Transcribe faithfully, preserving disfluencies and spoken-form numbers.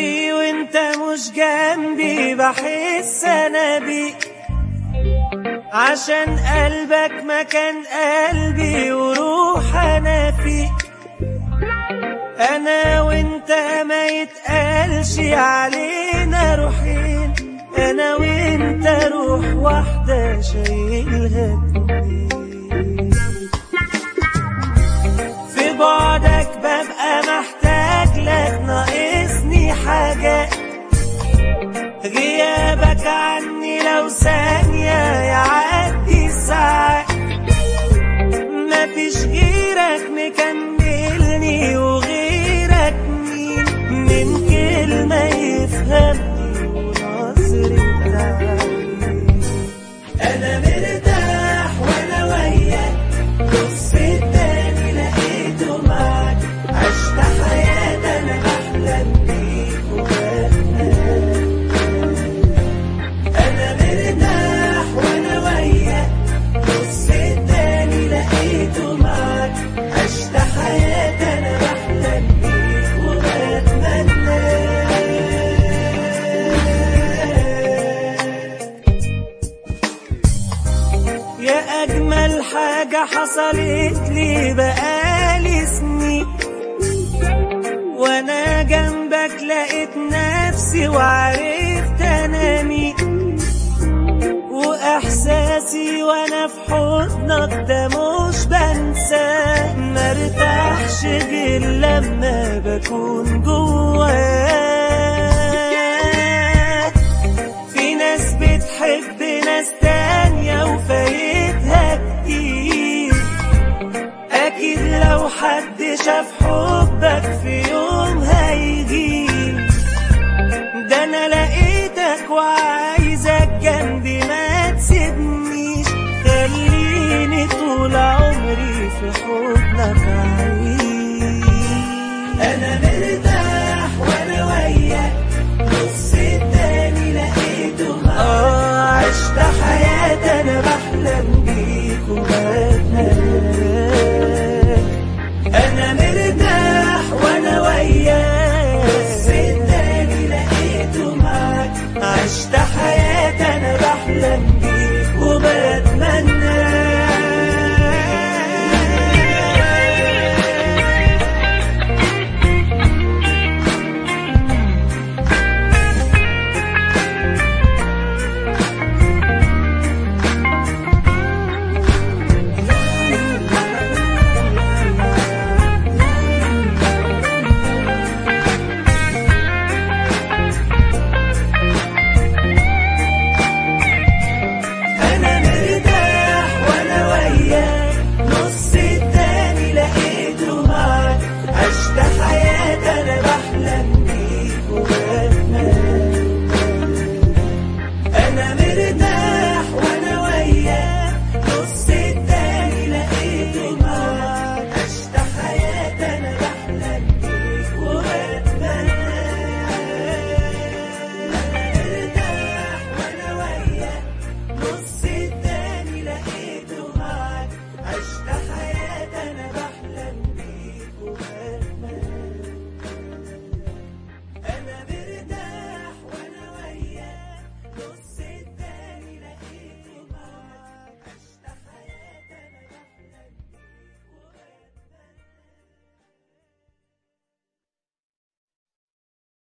جنبي وانت مش جنبي بحس انا بيك، عشان قلبك مكان قلبي وروح انا فيك. انا وانت ما يتقالش علينا روحين، انا وانت روح واحدة شايلها اتنين. في بعدك ببقى محتاج لك، ناقصني حاجات، غيابك عني لو ثانية يعدي ساعات. مفيش غيرك مكملني وغيرك مين، من كلمة يفهمني ونظرة عين. أنا مرتاح وأنا وياك، بص التاني لقيته معاك، عشت حياتي أنا بحلم بيك وبتمنى. أنا مرتاح وأنا وياك، بص التاني لقيته معاك، عشت حياتي أنا بحلم بيك وبتمنى. يا أجمل حاجة حصلت لي بقالي سنين، وأنا جنبك لقيت نفسي وعرفت أنا مين. وإحساسي وأنا في حضنك ده مش بنساه، مرتاحش غير لما بكون جواك.